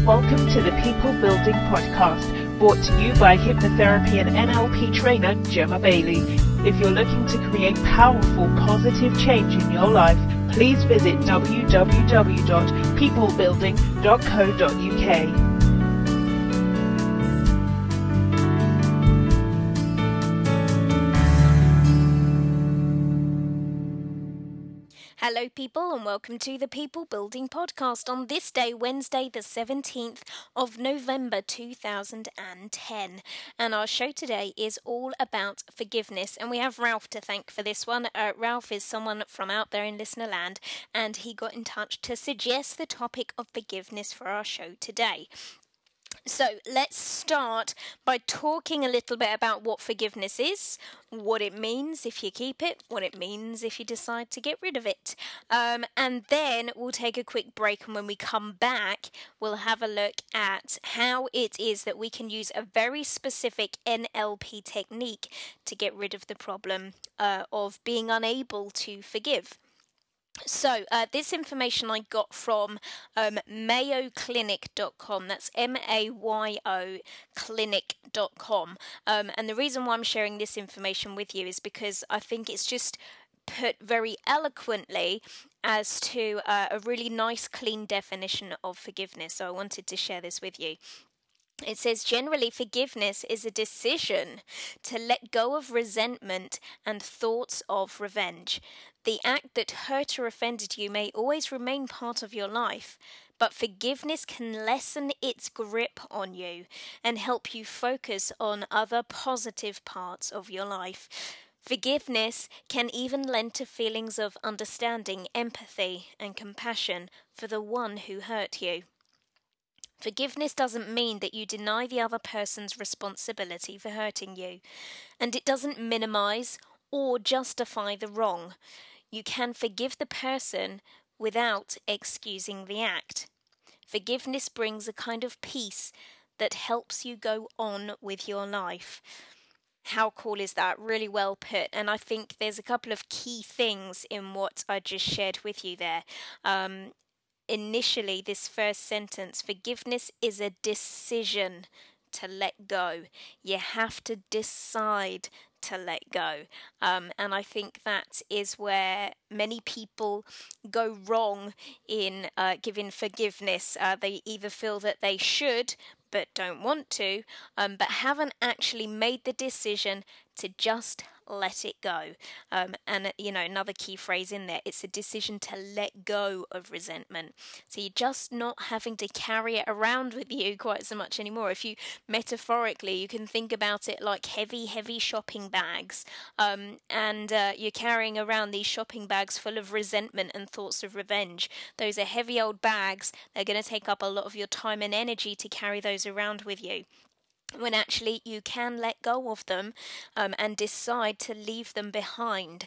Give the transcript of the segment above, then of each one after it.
welcome to the People Building Podcast, brought to you by hypnotherapy and NLP trainer Gemma Bailey. If you're looking to create powerful, positive change in your life, please visit www.peoplebuilding.co.uk. Hello people and welcome to the People Building Podcast on this day, Wednesday the 17th of November 2010. And our show today is all about forgiveness, and we have Ralph to thank for this one. Ralph is someone from out there in listener land, and he got in touch to suggest the topic of forgiveness for our show today. So let's start by talking a little bit about what forgiveness is, what it means if you keep it, what it means if you decide to get rid of it. And then we'll take a quick break, and when we come back, we'll have a look at how it is that we can use a very specific NLP technique to get rid of the problem of being unable to forgive. So, this information I got from mayoclinic.com. That's MAYO clinic.com. And the reason why I'm sharing this information with you is because I think it's just put very eloquently as to a really nice, clean definition of forgiveness. So I wanted to share this with you. It says, generally, forgiveness is a decision to let go of resentment and thoughts of revenge. The act that hurt or offended you may always remain part of your life, but forgiveness can lessen its grip on you and help you focus on other positive parts of your life. Forgiveness can even lend to feelings of understanding, empathy, and compassion for the one who hurt you. Forgiveness doesn't mean that you deny the other person's responsibility for hurting you, and it doesn't minimize or justify the wrong. You can forgive the person without excusing the act. Forgiveness brings a kind of peace that helps you go on with your life. How cool is that? Really well put. And I think there's a couple of key things in what I just shared with you there. Initially, this first sentence, forgiveness is a decision to let go. You have to decide to let go. And I think that is where many people go wrong in giving forgiveness. They either feel that they should but don't want to, but haven't actually made the decision to just let it go. And another key phrase in there, it's a decision to let go of resentment. So you're just not having to carry it around with you quite so much anymore. If you metaphorically, you can think about it like heavy shopping bags, and you're carrying around these shopping bags full of resentment and thoughts of revenge. Those are heavy old bags. They're going to take up a lot of your time and energy to carry those around with you, when actually you can let go of them and decide to leave them behind.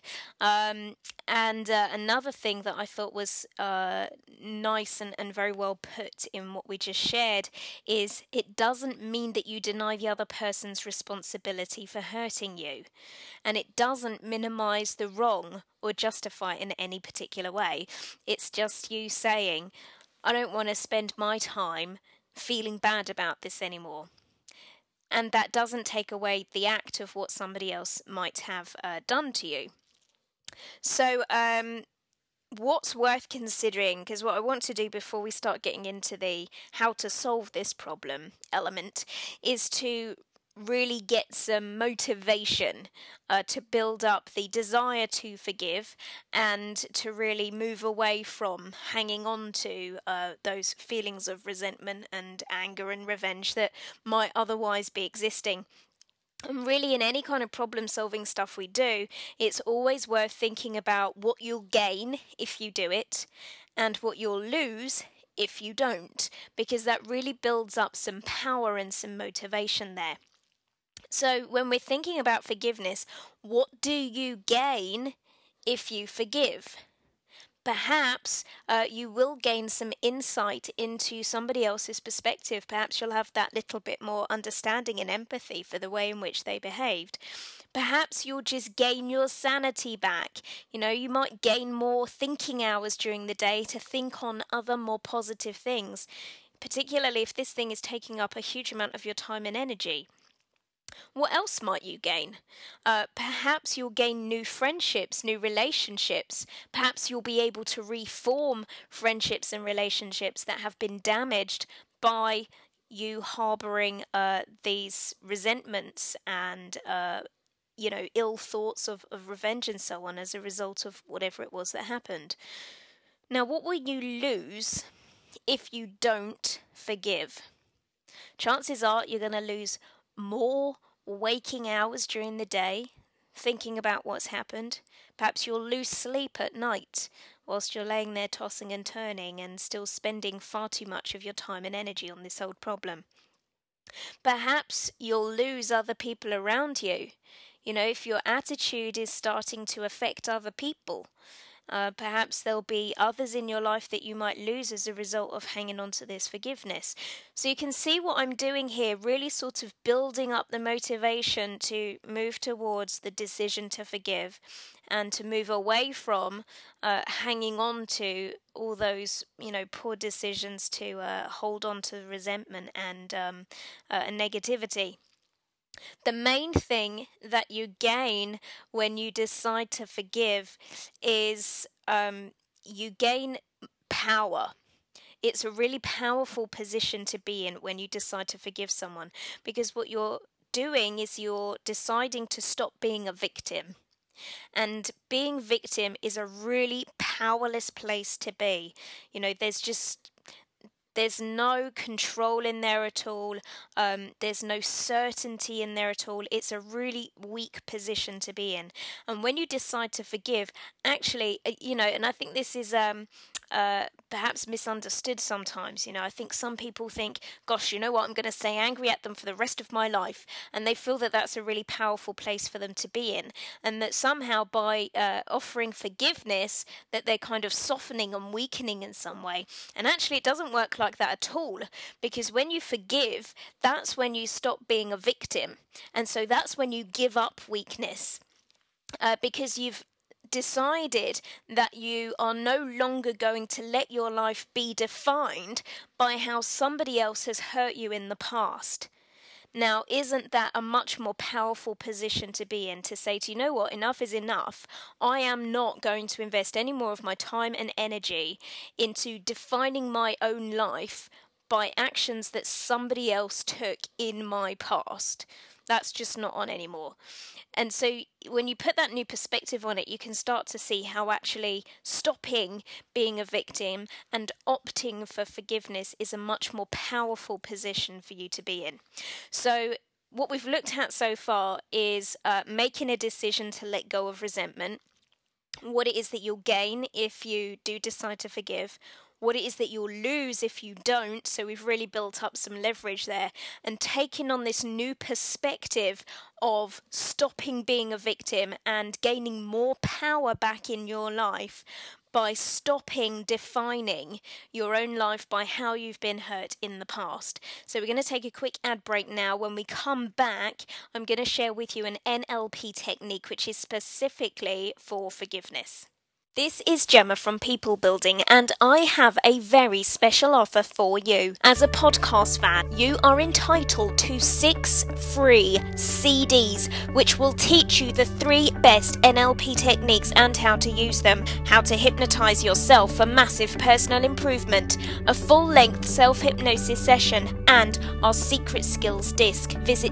Another thing that I thought was nice and very well put in what we just shared is it doesn't mean that you deny the other person's responsibility for hurting you, and it doesn't minimize the wrong or justify it in any particular way. It's just you saying, I don't want to spend my time feeling bad about this anymore. And that doesn't take away the act of what somebody else might have done to you. So what's worth considering, because what I want to do before we start getting into the how to solve this problem element, is to really get some motivation to build up the desire to forgive and to really move away from hanging on to those feelings of resentment and anger and revenge that might otherwise be existing. And really, in any kind of problem-solving stuff we do, it's always worth thinking about what you'll gain if you do it and what you'll lose if you don't, because that really builds up some power and some motivation there. So when we're thinking about forgiveness, what do you gain if you forgive? Perhaps you will gain some insight into somebody else's perspective. Perhaps you'll have that little bit more understanding and empathy for the way in which they behaved. Perhaps you'll just gain your sanity back. You might gain more thinking hours during the day to think on other more positive things. particularly if this thing is taking up a huge amount of your time and energy. What else might you gain? Perhaps you'll gain new friendships, new relationships. Perhaps you'll be able to reform friendships and relationships that have been damaged by you harboring these resentments and ill thoughts of revenge and so on as a result of whatever it was that happened. Now, what will you lose if you don't forgive? Chances are you're going to lose more waking hours during the day thinking about what's happened. Perhaps you'll lose sleep at night whilst you're laying there tossing and turning and still spending far too much of your time and energy on this old problem. Perhaps you'll lose other people around you. If your attitude is starting to affect other people, perhaps there'll be others in your life that you might lose as a result of hanging on to this forgiveness. So you can see what I'm doing here, really sort of building up the motivation to move towards the decision to forgive and to move away from hanging on to all those, poor decisions to hold on to resentment and negativity. The main thing that you gain when you decide to forgive is you gain power. It's a really powerful position to be in when you decide to forgive someone, because what you're doing is you're deciding to stop being a victim. And being victim is a really powerless place to be. There's no control in there at all. There's no certainty in there at all. It's a really weak position to be in. And when you decide to forgive, actually, and I think this is perhaps misunderstood sometimes. I think some people think, gosh, you know what, I'm going to stay angry at them for the rest of my life. And they feel that that's a really powerful place for them to be in. And that somehow by offering forgiveness, that they're kind of softening and weakening in some way. And actually, it doesn't work like that at all, because when you forgive, that's when you stop being a victim, and so that's when you give up weakness, because you've decided that you are no longer going to let your life be defined by how somebody else has hurt you in the past. Now, isn't that a much more powerful position to be in, to say, you know what, enough is enough. I am not going to invest any more of my time and energy into defining my own life by actions that somebody else took in my past. That's just not on anymore. And so when you put that new perspective on it, you can start to see how actually stopping being a victim and opting for forgiveness is a much more powerful position for you to be in. So what we've looked at so far is making a decision to let go of resentment, what it is that you'll gain if you do decide to forgive, what it is that you'll lose if you don't. So we've really built up some leverage there, and taking on this new perspective of stopping being a victim and gaining more power back in your life by stopping defining your own life by how you've been hurt in the past. So we're going to take a quick ad break now. When we come back, I'm going to share with you an NLP technique which is specifically for forgiveness. This is Gemma from People Building, and I have a very special offer for you. As a podcast fan, you are entitled to 6 free CDs, which will teach you the 3 best NLP techniques and how to use them, how to hypnotize yourself for massive personal improvement, a full-length self-hypnosis session, and our secret skills disc. Visit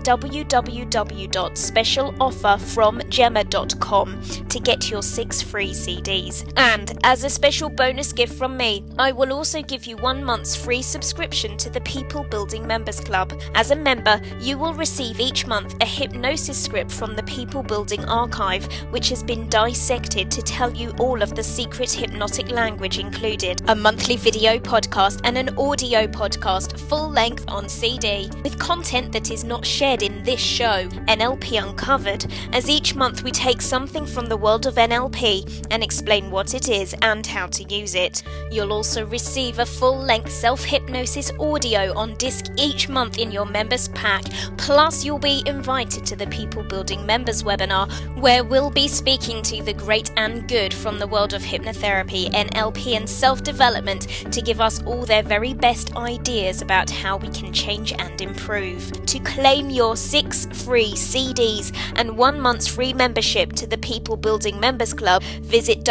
www.specialofferfromgemma.com to get your 6 free CDs. And as a special bonus gift from me, I will also give you 1 month's free subscription to the People Building Members Club. As a member, you will receive each month a hypnosis script from the People Building Archive, which has been dissected to tell you all of the secret hypnotic language included, a monthly video podcast and an audio podcast, full length on CD, with content that is not shared in this show, NLP Uncovered, as each month we take something from the world of NLP and explain what it is and how to use it. You'll also receive a full-length self-hypnosis audio on disc each month in your members pack, plus you'll be invited to the People Building Members webinar, where will be speaking to the great and good from the world of hypnotherapy, NLP, and self-development to give us all their very best ideas about how we can change and improve. To claim your 6 free CDs and 1 month's free membership to the People Building Members Club, visit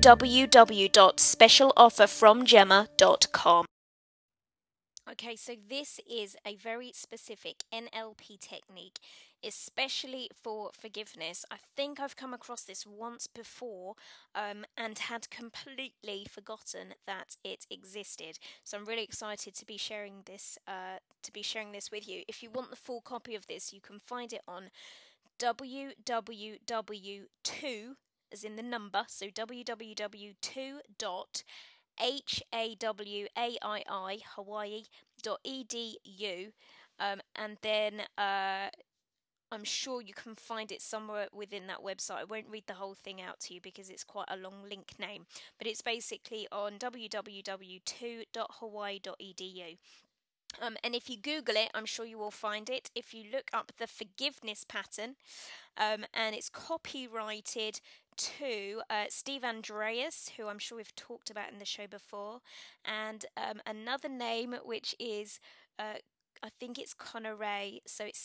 www.specialofferfromgemma.com. Okay, so this is a very specific NLP technique, especially for forgiveness. I think I've come across this once before and had completely forgotten that it existed. So I'm really excited to be sharing this with you. If you want the full copy of this, you can find it on www.2, as in the number, so www.2.hawaii, Hawaii.edu, and then I'm sure you can find it somewhere within that website. I won't read the whole thing out to you because it's quite a long link name, but it's basically on www.2.hawaii.edu. And if you Google it, I'm sure you will find it. If you look up the forgiveness pattern, and it's copyrighted to Steve Andreas, who I'm sure we've talked about in the show before, and another name which is, I think it's Conneray, so it's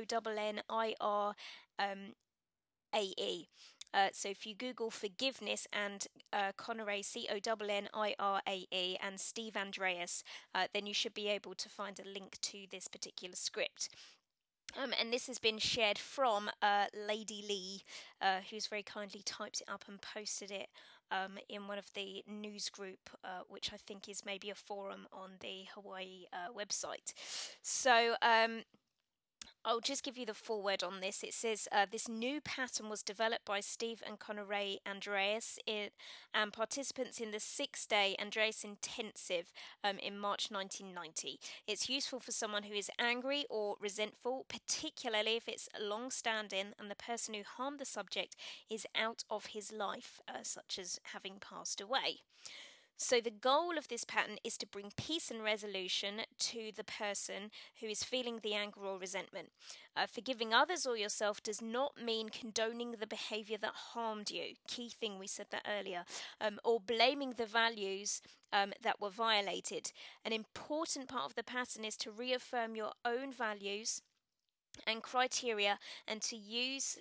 CONNIRAE. So if you Google forgiveness and Conneray, CONNIRAE, and Steve Andreas, then you should be able to find a link to this particular script. And this has been shared from Lady Lee, who's very kindly typed it up and posted it in one of the news group, which I think is maybe a forum on the Hawaii website. So I'll just give you the full word on this. It says this new pattern was developed by Steve and Conneray Andreas and participants in the 6-day Andreas Intensive in March 1990. It's useful for someone who is angry or resentful, particularly if it's long-standing and the person who harmed the subject is out of his life, such as having passed away. So the goal of this pattern is to bring peace and resolution to the person who is feeling the anger or resentment. Forgiving others or yourself does not mean condoning the behavior that harmed you. Key thing, we said that earlier. Or blaming the values that were violated. An important part of the pattern is to reaffirm your own values and criteria and to use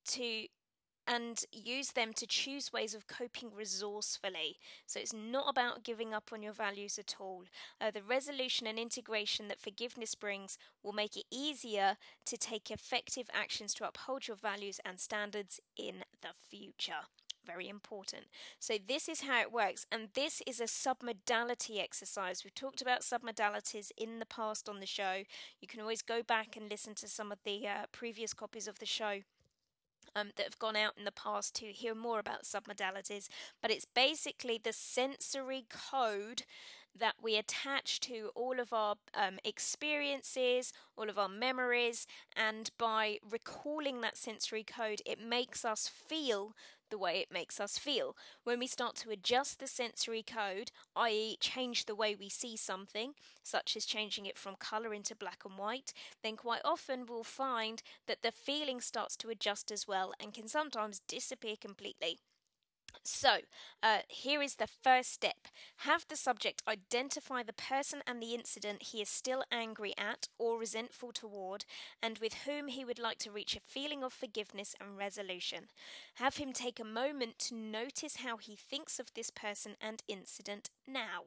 them to choose ways of coping resourcefully. So it's not about giving up on your values at all. The resolution and integration that forgiveness brings will make it easier to take effective actions to uphold your values and standards in the future. Very important. So this is how it works, and this is a submodality exercise. We've talked about submodalities in the past on the show. You can always go back and listen to some of the previous copies of the show that have gone out in the past to hear more about submodalities, but it's basically the sensory code that we attach to all of our experiences, all of our memories, and by recalling that sensory code, it makes us feel the way it makes us feel. When we start to adjust the sensory code, i.e. change the way we see something, such as changing it from colour into black and white, then quite often we'll find that the feeling starts to adjust as well and can sometimes disappear completely. So, here is the first step. Have the subject identify the person and the incident he is still angry at or resentful toward, and with whom he would like to reach a feeling of forgiveness and resolution. Have him take a moment to notice how he thinks of this person and incident now.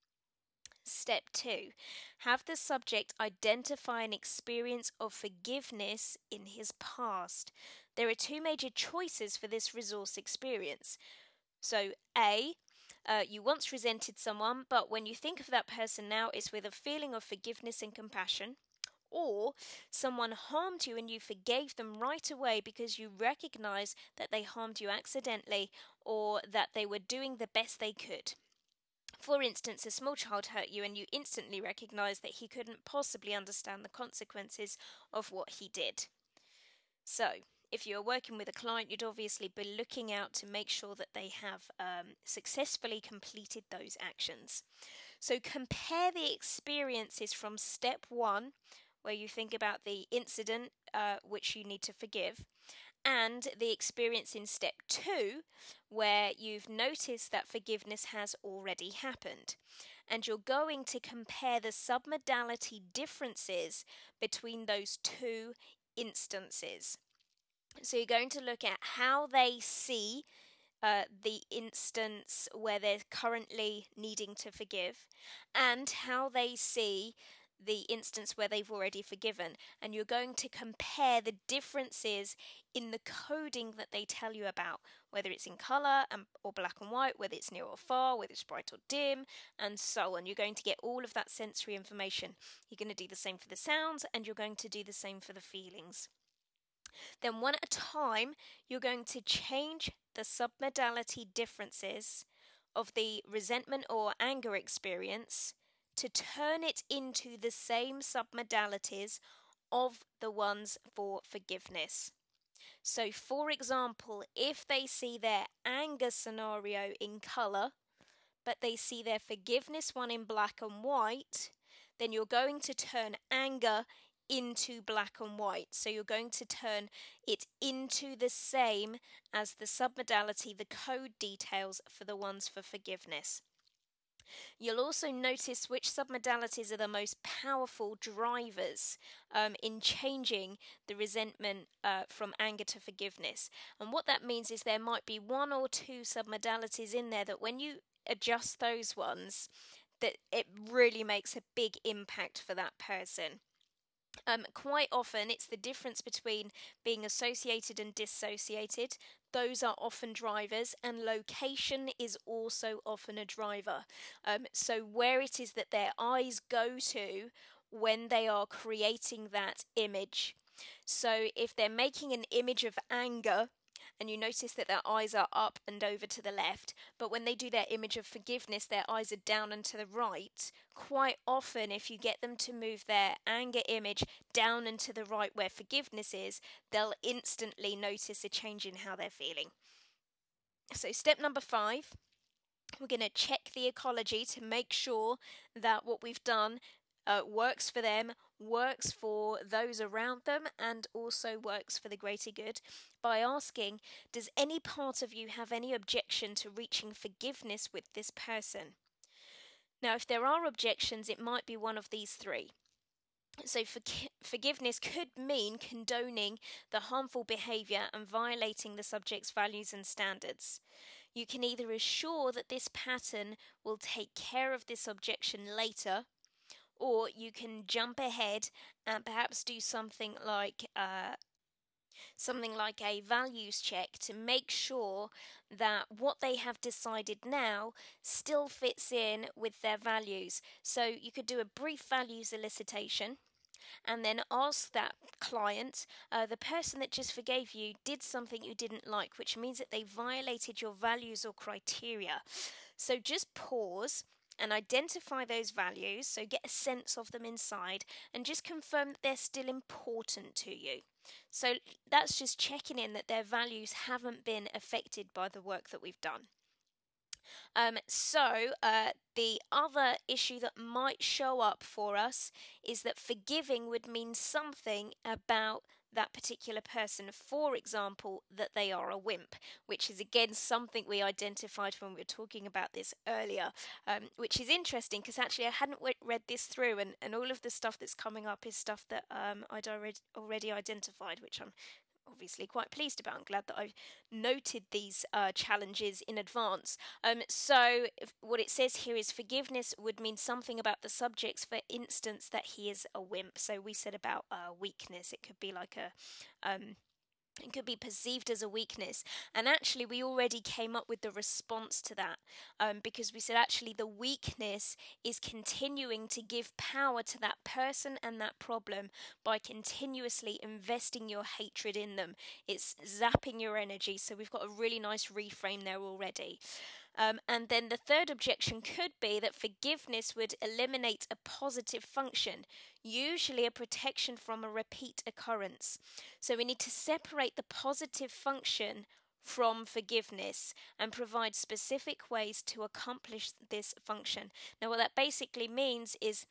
Step 2. Have the subject identify an experience of forgiveness in his past. There are 2 major choices for this resource experience. So, A, you once resented someone, but when you think of that person now, it's with a feeling of forgiveness and compassion. Or someone harmed you and you forgave them right away because you recognize that they harmed you accidentally or that they were doing the best they could. For instance, a small child hurt you and you instantly recognize that he couldn't possibly understand the consequences of what he did. So, if you're working with a client, you'd obviously be looking out to make sure that they have successfully completed those actions. So compare the experiences from step 1, where you think about the incident which you need to forgive, and the experience in step 2, where you've noticed that forgiveness has already happened. And you're going to compare the submodality differences between those two instances. So you're going to look at how they see the instance where they're currently needing to forgive, and how they see the instance where they've already forgiven. And you're going to compare the differences in the coding that they tell you about, whether it's in color or black and white, whether it's near or far, whether it's bright or dim, and so on. You're going to get all of that sensory information. You're going to do the same for the sounds, and you're going to do the same for the feelings. Then one at a time, you're going to change the submodality differences of the resentment or anger experience to turn it into the same submodalities of the ones for forgiveness. So, for example, if they see their anger scenario in color, but they see their forgiveness one in black and white, then you're going to turn anger into black and white. So you're going to turn it into the same as the submodality, the code details for the ones for forgiveness. You'll also notice which submodalities are the most powerful drivers in changing the resentment from anger to forgiveness. And what that means is there might be one or two submodalities in there that when you adjust those ones, that it really makes a big impact for that person. Quite often, it's the difference between being associated and dissociated. Those are often drivers, and location is also often a driver. So, where it is that their eyes go to when they are creating that image. So, if they're making an image of anger, and you notice that their eyes are up and over to the left, but when they do their image of forgiveness, their eyes are down and to the right. Quite often, if you get them to move their anger image down and to the right where forgiveness is, they'll instantly notice a change in how they're feeling. So step number 5, we're going to check the ecology to make sure that what we've done works for them, works for those around them, and also works for the greater good by asking, does any part of you have any objection to reaching forgiveness with this person? Now, if there are objections, it might be one of these 3. So forgiveness could mean condoning the harmful behavior and violating the subject's values and standards. You can either assure that this pattern will take care of this objection later, or you can jump ahead and perhaps do something like a values check to make sure that what they have decided now still fits in with their values. So you could do a brief values elicitation and then ask that client, the person that just forgave you did something you didn't like, which means that they violated your values or criteria. So just pause and identify those values, so get a sense of them inside, and just confirm that they're still important to you. So that's just checking in that their values haven't been affected by the work that we've done. The other issue that might show up for us is that forgiving would mean something about that particular person. For example, that they are a wimp, which is again something we identified when we were talking about this earlier, which is interesting because actually I hadn't read this through, and all of the stuff that's coming up is stuff that I'd already identified, which I'm obviously quite pleased about. I'm glad that I've noted these challenges in advance. What it says here is forgiveness would mean something about the subjects, for instance, that he is a wimp. So we said about weakness. It could be like it could be perceived as a weakness. And actually, we already came up with the response to that because we said actually the weakness is continuing to give power to that person and that problem by continuously investing your hatred in them. It's zapping your energy. So we've got a really nice reframe there already. And then the third objection could be that forgiveness would eliminate a positive function, usually a protection from a repeat occurrence. So we need to separate the positive function from forgiveness and provide specific ways to accomplish this function. Now, what that basically means is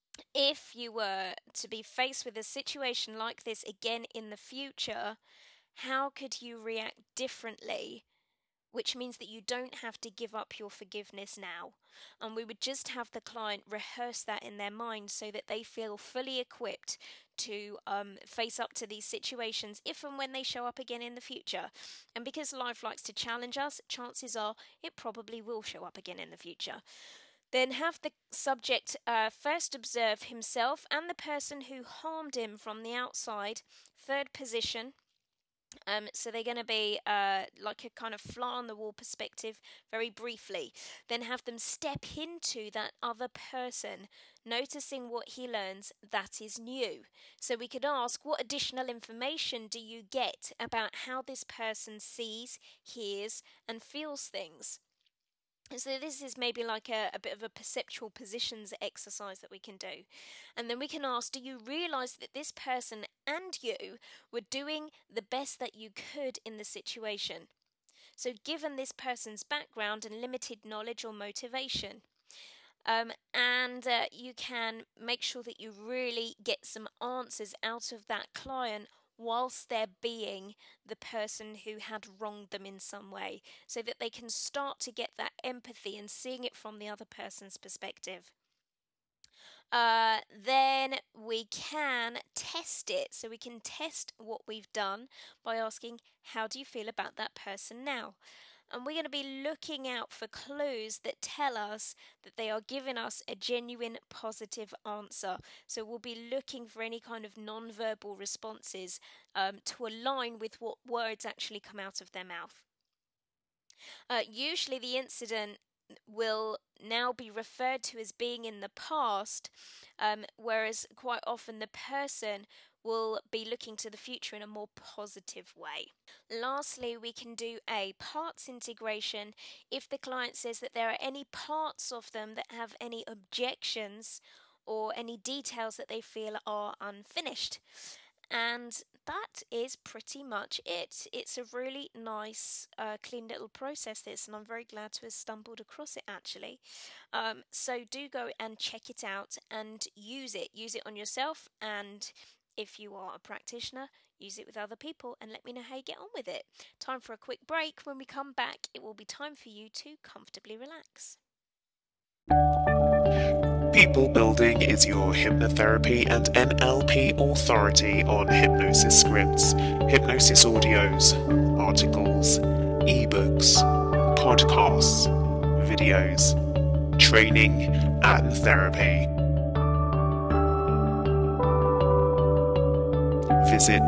if you were to be faced with a situation like this again in the future, How could you react differently? Which means that you don't have to give up your forgiveness now. And we would just have the client rehearse that in their mind so that they feel fully equipped to face up to these situations if and when they show up again in the future. And because life likes to challenge us, chances are it probably will show up again in the future. Then have the subject first observe himself and the person who harmed him from the outside, third position. So they're going to be like a kind of fly on the wall perspective, very briefly. Then have them step into that other person, noticing what he learns that is new. So we could ask, what additional information do you get about how this person sees, hears, and feels things? So this is maybe like a bit of a perceptual positions exercise that we can do. And then we can ask, do you realize that this person and you were doing the best that you could in the situation? So given this person's background and limited knowledge or motivation, and you can make sure that you really get some answers out of that client whilst they're being the person who had wronged them in some way, so that they can start to get that empathy and seeing it from the other person's perspective. Then we can test it. So we can test what we've done by asking, how do you feel about that person now? And we're going to be looking out for clues that tell us that they are giving us a genuine positive answer. So we'll be looking for any kind of non-verbal responses to align with what words actually come out of their mouth. Usually the incident will now be referred to as being in the past, whereas quite often the person will be looking to the future in a more positive way. Lastly, we can do a parts integration if the client says that there are any parts of them that have any objections or any details that they feel are unfinished. And that is pretty much it. It's a really nice, clean little process, this, and I'm very glad to have stumbled across it actually. So do go and check it out and use it. Use it on yourself, and if you are a practitioner, use it with other people and let me know how you get on with it. Time for a quick break. When we come back, it will be time for you to comfortably relax. People Building is your hypnotherapy and NLP authority on hypnosis scripts, hypnosis audios, articles, ebooks, podcasts, videos, training, and therapy. Visit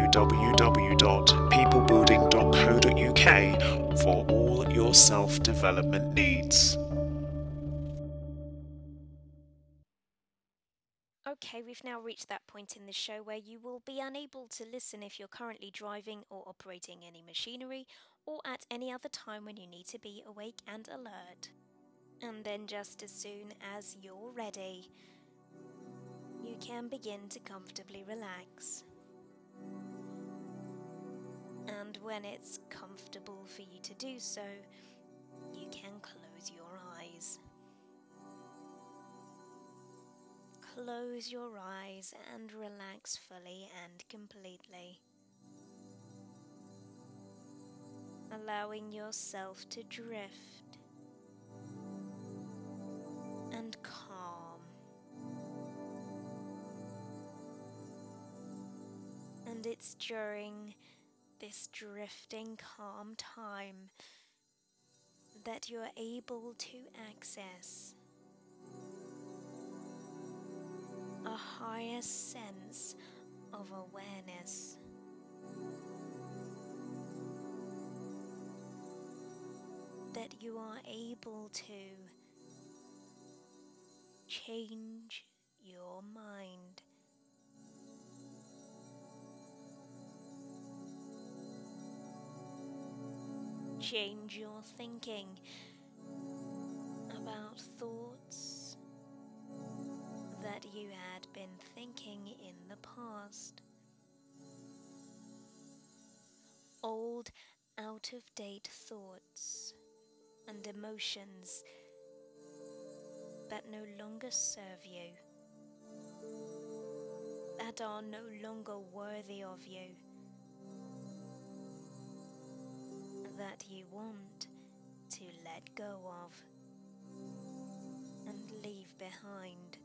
www.peoplebuilding.co.uk for all your self-development needs. Okay, we've now reached that point in the show where you will be unable to listen if you're currently driving or operating any machinery or at any other time when you need to be awake and alert. And then just as soon as you're ready, you can begin to comfortably relax. And when it's comfortable for you to do so, you can close your eyes. Close your eyes and relax fully and completely, allowing yourself to drift and calm. And it's during this drifting calm time that you're able to access a higher sense of awareness. That you are able to change your mind. Change your thinking about thoughts that you had been thinking in the past. Old, out-of-date thoughts and emotions that no longer serve you, that are no longer worthy of you. that you want to let go of and leave behind.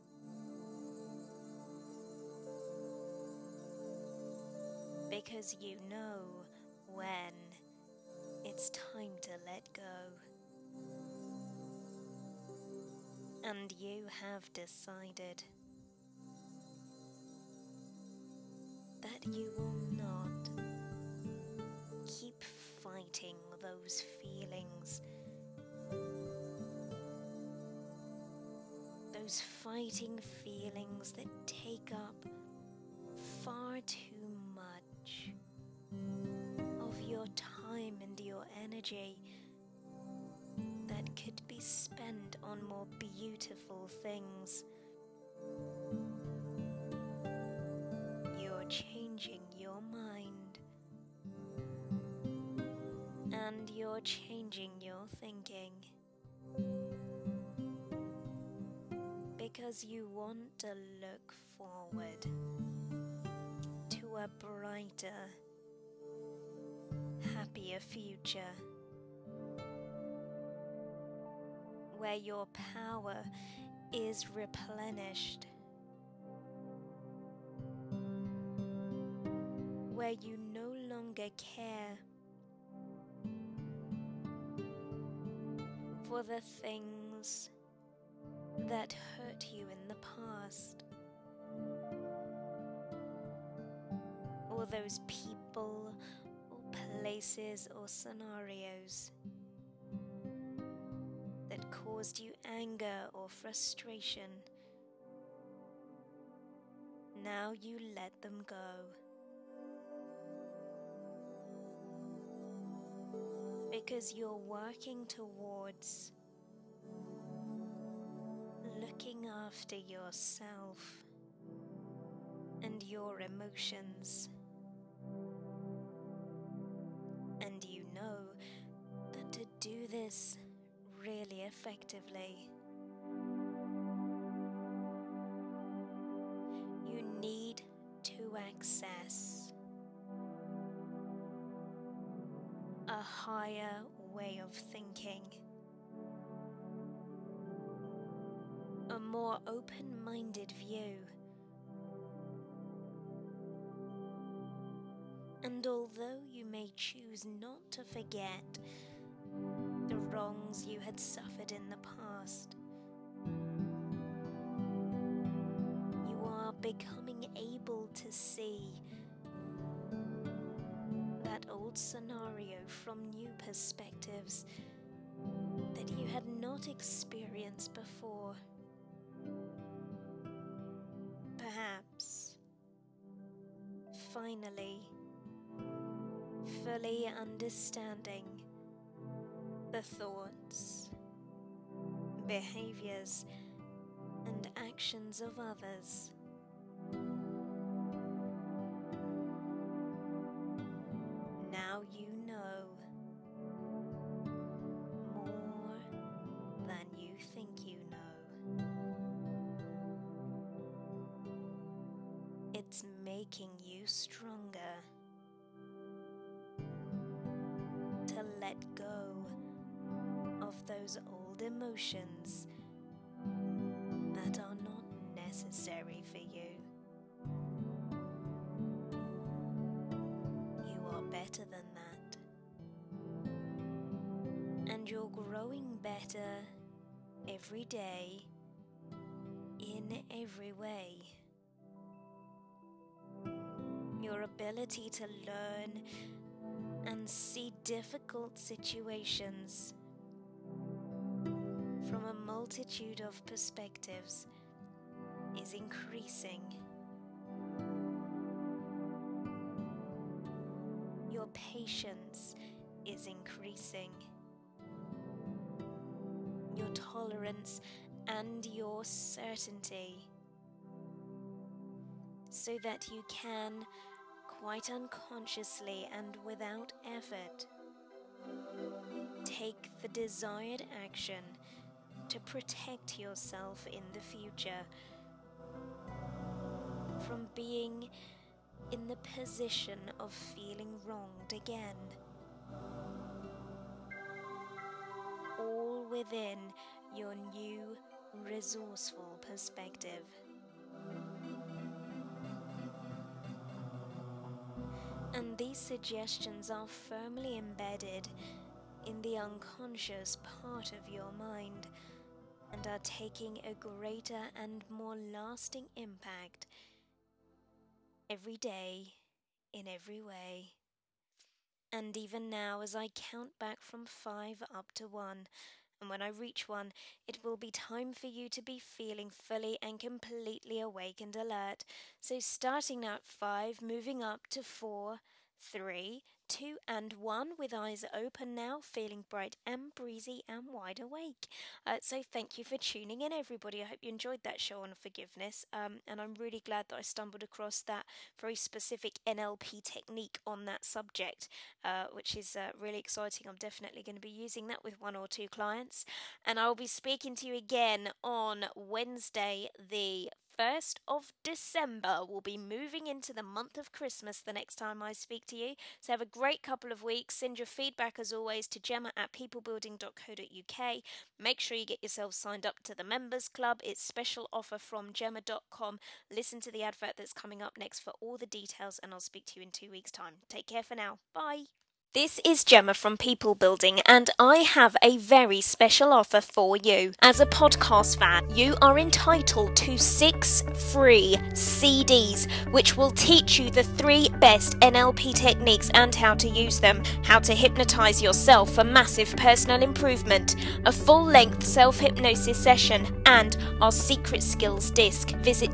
Because you know when it's time to let go. And you have decided that you will not keep fighting those feelings. Those fighting feelings that take up far too much of your time and your energy that could be spent on more beautiful things. You're changing your mind, and you're changing your thinking, because you want to look forward to a brighter, happier future, where your power is replenished, where you no longer care for the things that hurt you in the past, or those people or places or scenarios that caused you anger or frustration. Now you let them go, because you're working towards looking after yourself and your emotions. And you know that to do this really effectively, you need to access a higher way of thinking, a more open-minded view. And although you may choose not to forget the wrongs you had suffered in the past, you are becoming able to see that old scenario from new perspectives that you had not experienced before. Perhaps, finally, fully understanding the thoughts, behaviors, and actions of others. Now you know more than you think you know. It's making you stronger to let go of those old emotions that are not necessary for you. You are better than that, and you're growing better every day in every way. Your ability to learn and see difficult situations from a multitude of perspectives is increasing. Your patience is increasing. Your tolerance and your certainty, so that you can, quite unconsciously and without effort, take the desired action to protect yourself in the future from being in the position of feeling wronged again. all within your new resourceful perspective. And these suggestions are firmly embedded in the unconscious part of your mind and are taking a greater and more lasting impact every day, in every way. And even now, as I count back from 5 up to 1, and when I reach 1, it will be time for you to be feeling fully and completely awake and alert. So starting now at 5, moving up to 4, 3, 2 and 1, with eyes open now, feeling bright and breezy and wide awake. So thank you for tuning in, everybody. I hope you enjoyed that show on forgiveness, and I'm really glad that I stumbled across that very specific NLP technique on that subject, which is really exciting. I'm definitely going to be using that with 1 or 2 clients, and I'll be speaking to you again on Wednesday the 1st of December. We'll be moving into the month of Christmas the next time I speak to you. So have a great couple of weeks. Send your feedback as always to gemma@peoplebuilding.co.uk. Make sure you get yourself signed up to the members club. It's special offer from gemma.com. Listen to the advert that's coming up next for all the details, and I'll speak to you in 2 weeks' time. Take care for now. Bye. This is Gemma from People Building, and I have a very special offer for you. As a podcast fan, you are entitled to 6 free CDs, which will teach you the 3 best NLP techniques and how to use them, how to hypnotize yourself for massive personal improvement, a full-length self-hypnosis session, and our secret skills disc. Visit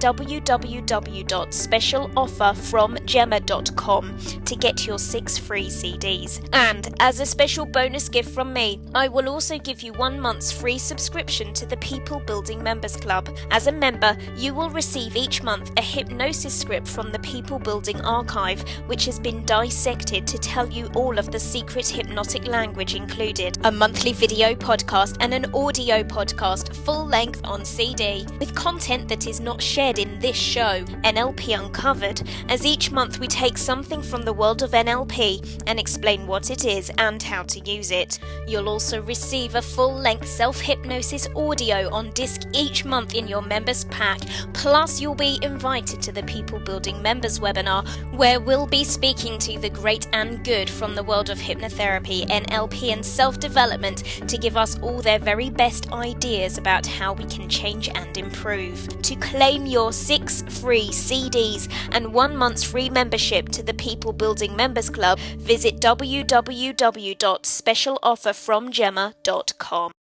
www.specialofferfromgemma.com to get your 6 free CDs. And as a special bonus gift from me, I will also give you 1 month's free subscription to the People Building Members Club. As a member, you will receive each month a hypnosis script from the People Building archive, which has been dissected to tell you all of the secret hypnotic language included, a monthly video podcast and an audio podcast full length on CD, with content that is not shared in this show, NLP Uncovered, as each month we take something from the world of NLP and explain what it is and how to use it. You'll also receive a full-length self-hypnosis audio on disc each month in your members pack, plus you'll be invited to the People Building Members webinar, where we'll be speaking to the great and good from the world of hypnotherapy, NLP and self-development to give us all their very best ideas about how we can change and improve. To claim your 6 free CDs and 1 month's free membership to the People Building Members Club, visit www.specialofferfromgemma.com.